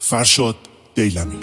فرشاد دیلمی.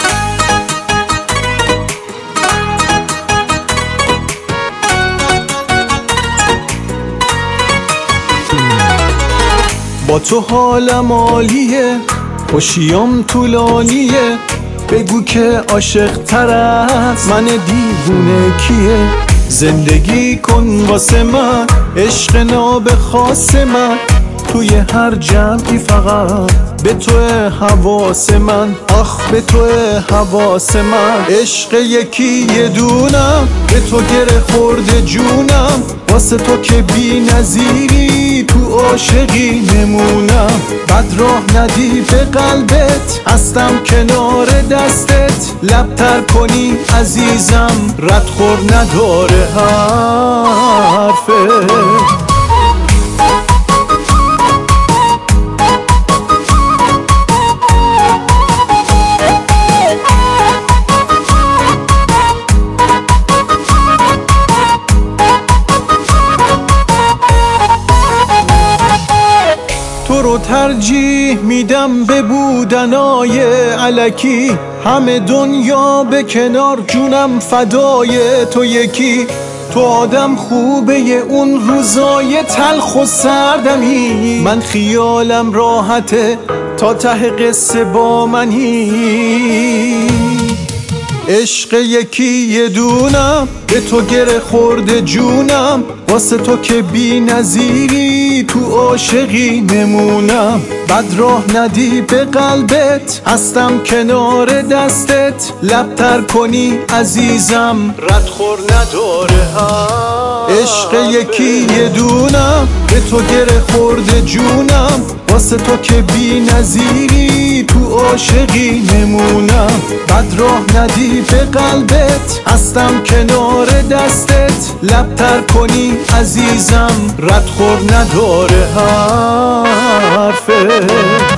با تو حالم عالیه، خوشیام طولانیه، بگو که عاشق تر از من دیوونه کیه. زندگی کن واسه من، عشق ناب خاص من، توی هر جمعی فقط به تو حواس من، آخ به تو حواس من. عشق یکی یه دونم، به تو گره خورده جونم، واسه تو که بی نظیری تو عاشقی نمونم. بد راه ندی به قلبت، هستم کنار دستت، لبتر کنی عزیزم، ردخور نداره حرفت. تو رو ترجیح میدم به بودنای الکی، همه دنیا به کنار، جونم فدای تو یکی. تو آدم خوبه اون روزای تلخ و سردمی، من خیالم راحته تا ته قصه با منی. عشق یکی یه دونم، به تو گره خورده جونم، واسه تو که بی نظیری تو عاشقی نمونم. بد راه ندی به قلبت، هستم کنار دستت، لبتر کنی عزیزم، ردخور نداره عشق یکی یه دونم، به تو گره خورده جونم، واسه تو که بی نظیری تو عاشقی نمونم. بد راه ندی به قلبت، هستم کنار دستت، لبتر کنی عزیزم، ردخور نداره حرفت.